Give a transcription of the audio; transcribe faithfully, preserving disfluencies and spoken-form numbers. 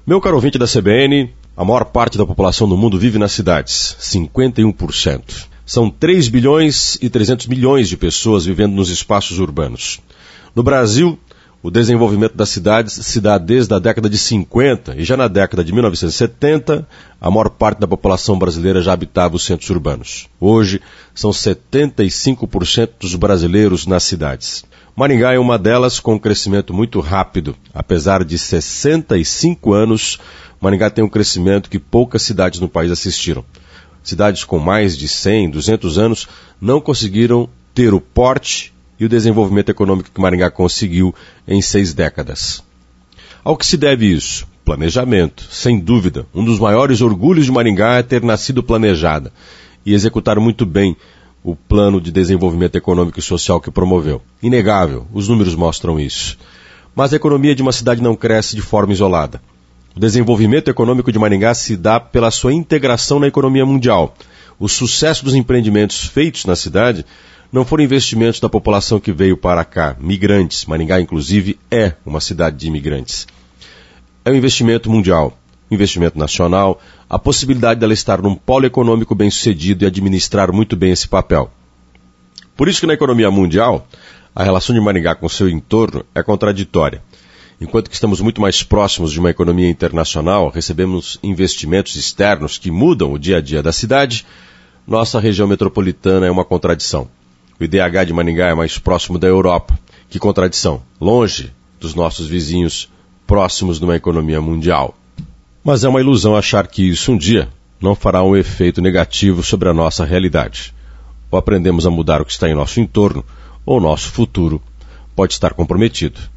Meu caro ouvinte da C B N, a maior parte da população do mundo vive nas cidades, cinquenta e um por cento. São três bilhões e trezentos milhões de pessoas vivendo nos espaços urbanos. No Brasil, o desenvolvimento das cidades se dá desde a década de cinquenta e já na década de mil novecentos e setenta, a maior parte da população brasileira já habitava os centros urbanos. Hoje, são setenta e cinco por cento dos brasileiros nas cidades. Maringá é uma delas com um crescimento muito rápido. Apesar de sessenta e cinco anos, Maringá tem um crescimento que poucas cidades no país assistiram. Cidades com mais de cem, duzentos anos não conseguiram ter o porte e o desenvolvimento econômico que Maringá conseguiu em seis décadas. Ao que se deve isso? Planejamento, sem dúvida. Um dos maiores orgulhos de Maringá é ter nascido planejada e executar muito bem o plano de desenvolvimento econômico e social que promoveu. Inegável, os números mostram isso. Mas a economia de uma cidade não cresce de forma isolada. O desenvolvimento econômico de Maringá se dá pela sua integração na economia mundial. O sucesso dos empreendimentos feitos na cidade não foram investimentos da população que veio para cá, migrantes. Maringá, inclusive, é uma cidade de imigrantes. É um investimento mundial, investimento nacional, a possibilidade dela estar num polo econômico bem-sucedido e administrar muito bem esse papel. Por isso que na economia mundial, a relação de Maringá com seu entorno é contraditória. Enquanto que estamos muito mais próximos de uma economia internacional, recebemos investimentos externos que mudam o dia a dia da cidade, nossa região metropolitana é uma contradição. O I D H de Maringá é mais próximo da Europa. Que contradição! Longe dos nossos vizinhos, próximos de uma economia mundial. Mas é uma ilusão achar que isso um dia não fará um efeito negativo sobre a nossa realidade. Ou aprendemos a mudar o que está em nosso entorno, ou nosso futuro pode estar comprometido.